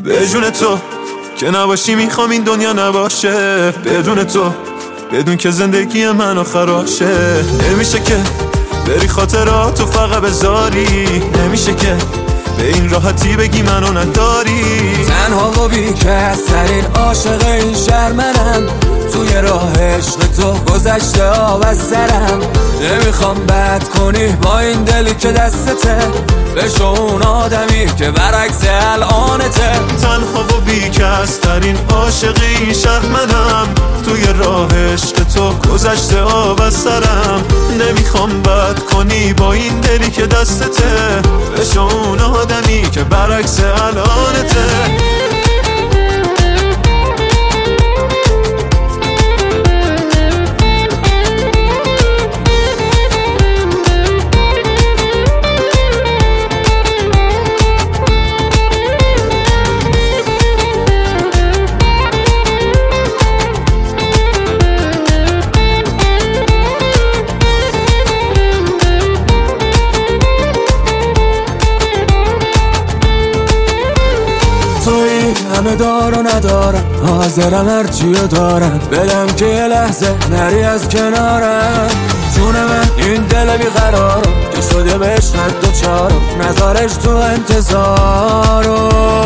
به جون تو که نباشی میخوام این دنیا نباشه، بدون تو بدون که زندگی منو خراشه. نمیشه که بری خاطراتو فقط بذاری، نمیشه که به این راحتی بگی منو نداری. تنها و بی‌کس ترین عاشق این شهر منم، توی راه عشق تو گذشته آب از سرم. نمیخوام بد کنی با این دلی که دستته، بشو اون آدمی که برعکس الانته. تنها و بی‌کس ترین عاشق این شهر منم، توی راه عشق تو گذشته آب از سرم. نمیخوام بد کنی با این دلی که دستته، بشو اون آدمی که برعکس الانته. همه دار و ندارم، حاضرم هرچیو دارم بدم که یه لحظه نری از کنارم. جون من این دل بیقرارم که شده به عشقت دوچارم، نذارش تو انتظارم.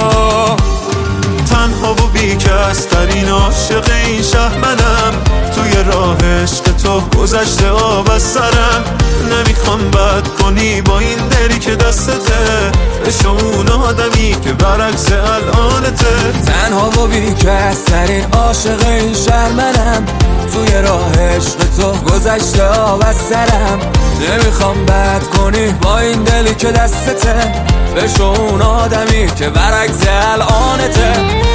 تنها و بی‌کس ترین عاشق این شهر منم، توی راه عشق تو گذشته آب از سرم. نمیخوام بد کنی با این دلی که دستته، بشو اون آدمی که برعکس الانته. تنها و بی‌کس ترین عاشق این شهر منم، توی راه عشق تو گذشته آب از سرم. نمیخوام بد کنی با این دلی که دستته، بشو اون آدمی که برعکس الانته.